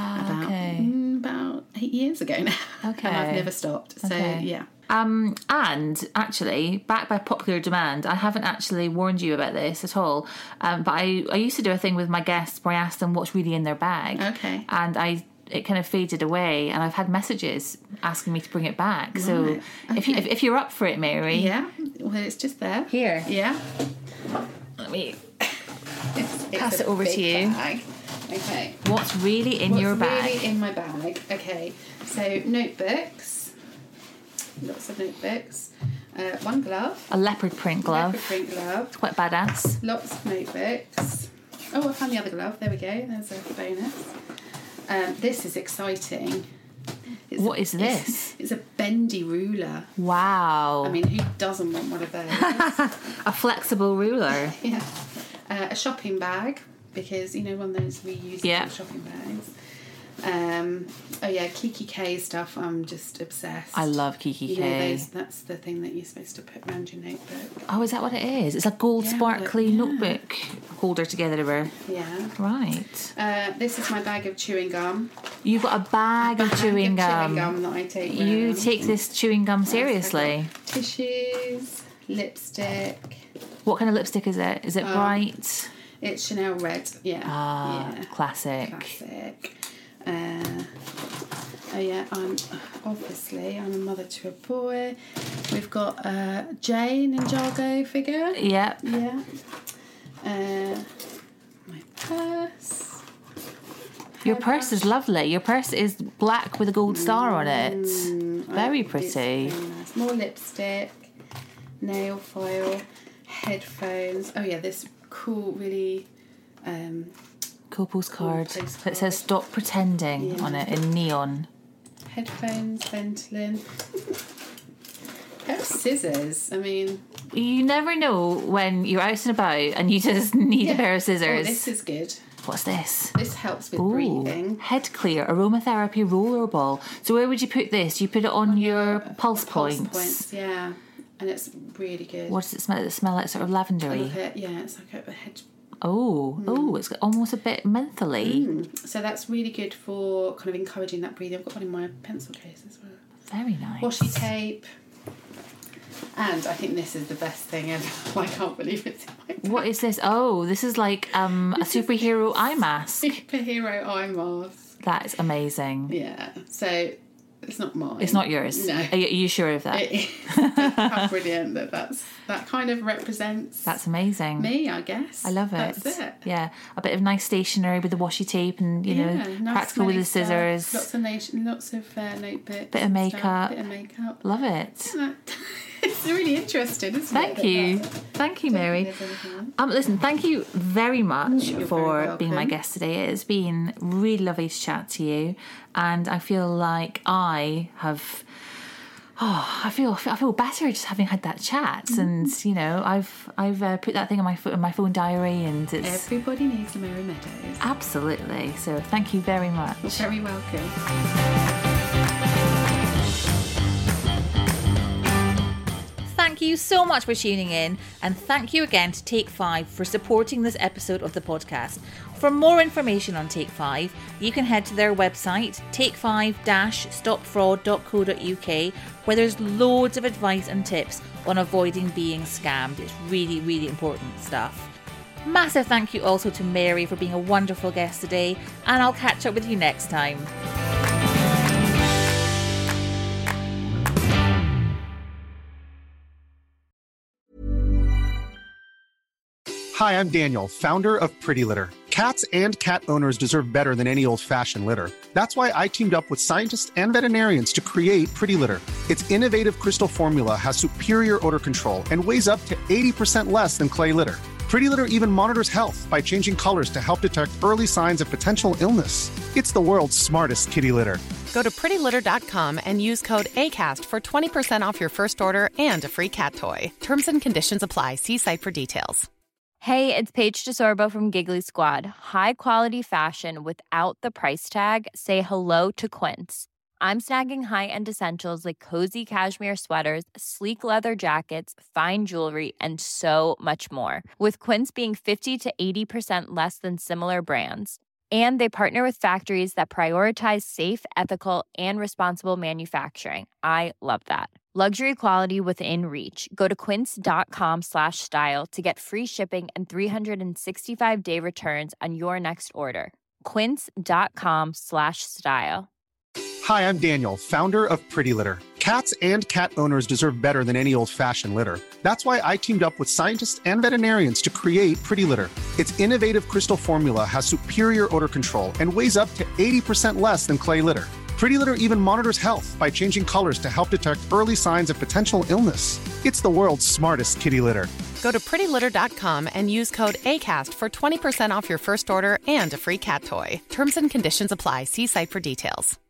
about 8 years ago now. Okay. And I've never stopped. So, yeah. And actually, back by popular demand, I haven't actually warned you about this at all. But I used to do a thing with my guests where I asked them what's really in their bag. Okay. And it kind of faded away, and I've had messages asking me to bring it back. Right. So if you're up for it, Mary. Yeah, well, it's just there. Here. Yeah. Let me pass it over to you. Bag. Okay. What's really in your bag? What's really in my bag? Okay, so notebooks. Lots of notebooks. One glove. A leopard print glove. Leopard print glove. It's quite badass. Lots of notebooks. Oh, I found the other glove. There we go. There's a bonus. This is exciting. What is this? It's a bendy ruler. Wow. I mean, who doesn't want one of those? A flexible ruler. Yeah. A shopping bag, because, one of those reusable shopping bags. Kiki K stuff. I'm just obsessed. I love Kiki K. That's the thing that you're supposed to put around your notebook. Oh, is that what it is? It's a gold sparkly notebook holder together. Yeah. Right. This is my bag of chewing gum. You've got a bag of chewing gum. Chewing gum that I take. You take this chewing gum seriously. Tissues, lipstick. What kind of lipstick is it? Is it bright? It's Chanel Red. Yeah. Classic. I'm a mother to a boy. We've got a Jane Ninjago figure. Yep. Yeah. My purse. Your purse is lovely. Your purse is black with a gold star on it. Very pretty. Very nice. More lipstick, nail file, headphones. Oh yeah, this cool, really cool postcard that says "Stop Pretending" on it in neon. Headphones, Ventolin. Pair of scissors. I mean, you never know when you're out and about and you just need a pair of scissors. Oh, this is good. What's this? This helps with breathing. Head Clear Aromatherapy Roller Ball. So where would you put this? You put it on your pulse points. Pulse points, yeah. And it's really good. What does it smell? Does it smell like sort of lavendery? It's like a head. It's almost a bit mentally. So that's really good for kind of encouraging that breathing. I've got one in my pencil case as well. Very nice. Washi tape. And I think this is the best thing ever. I can't believe it's in my bag. What is this? Oh, this is like a superhero eye mask. Superhero eye mask. That is amazing. Yeah. So it's not mine. It's not yours. No. Are you sure of that? It is. How brilliant that kind of represents. That's amazing. Me, I guess. I love it. That's it. Yeah, a bit of nice stationery with the washi tape, and nice practical with the scissors. Stuff. Lots of notebooks. Bit of makeup. Love it. It's really interesting, isn't it? Thank you, Mary. Listen, thank you very much for being my guest today. It's been really lovely to chat to you, and I feel like I have I feel better just having had that chat, and you know, I've put that thing on my phone diary, and it's everybody needs the Merry Meadows. Absolutely. So thank you very much. You're very welcome. Thank you so much for tuning in, and thank you again to Take 5 for supporting this episode of the podcast. For more information on Take 5, you can head to their website, take5-stopfraud.co.uk, where there's loads of advice and tips on avoiding being scammed. It's really, really important stuff. Massive thank you also to Mary for being a wonderful guest today, and I'll catch up with you next time. Hi, I'm Daniel, founder of Pretty Litter. Cats and cat owners deserve better than any old-fashioned litter. That's why I teamed up with scientists and veterinarians to create Pretty Litter. Its innovative crystal formula has superior odor control and weighs up to 80% less than clay litter. Pretty Litter even monitors health by changing colors to help detect early signs of potential illness. It's the world's smartest kitty litter. Go to prettylitter.com and use code ACAST for 20% off your first order and a free cat toy. Terms and conditions apply. See site for details. Hey, it's Paige DeSorbo from Giggly Squad. High quality fashion without the price tag. Say hello to Quince. I'm snagging high-end essentials like cozy cashmere sweaters, sleek leather jackets, fine jewelry, and so much more. With Quince being 50 to 80% less than similar brands. And they partner with factories that prioritize safe, ethical, and responsible manufacturing. I love that. Luxury quality within reach. Go to quince.com/style to get free shipping and 365-day returns on your next order. Quince.com/style. Hi, I'm Daniel, founder of Pretty Litter. Cats and cat owners deserve better than any old-fashioned litter. That's why I teamed up with scientists and veterinarians to create Pretty Litter. Its innovative crystal formula has superior odor control and weighs up to 80% less than clay litter. Pretty Litter even monitors health by changing colors to help detect early signs of potential illness. It's the world's smartest kitty litter. Go to prettylitter.com and use code ACAST for 20% off your first order and a free cat toy. Terms and conditions apply. See site for details.